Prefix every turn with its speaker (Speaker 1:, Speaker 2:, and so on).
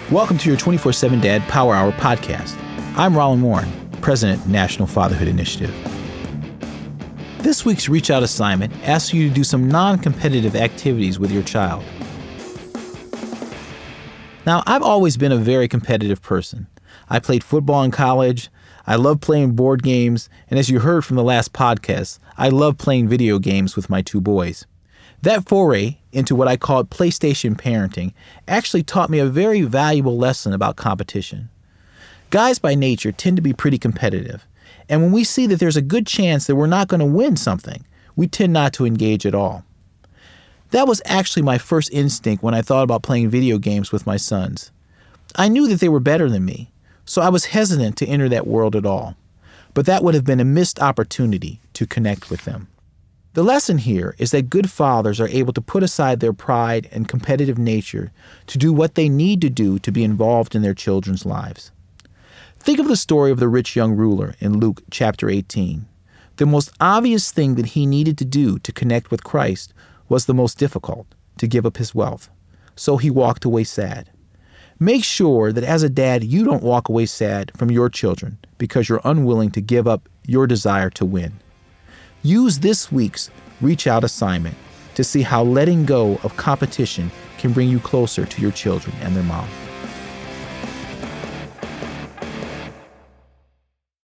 Speaker 1: Welcome to your 24/7 Dad Power Hour podcast. I'm Roland Warren, President, National Fatherhood Initiative. This week's Reach Out assignment asks you to do some non-competitive activities with your child. Now, I've always been a very competitive person. I played football in college, I love playing board games, and as you heard from the last podcast, I love playing video games with my two boys. That foray into what I called PlayStation parenting actually taught me a very valuable lesson about competition. Guys by nature tend to be pretty competitive, and when we see that there's a good chance that we're not going to win something, we tend not to engage at all. That was actually my first instinct when I thought about playing video games with my sons. I knew that they were better than me, so I was hesitant to enter that world at all. But that would have been a missed opportunity to connect with them. The lesson here is that good fathers are able to put aside their pride and competitive nature to do what they need to do to be involved in their children's lives. Think of the story of the rich young ruler in Luke chapter 18. The most obvious thing that he needed to do to connect with Christ was the most difficult, to give up his wealth. So he walked away sad. Make sure that as a dad, you don't walk away sad from your children because you're unwilling to give up your desire to win. Use this week's Reach Out assignment to see how letting go of competition can bring you closer to your children and their mom.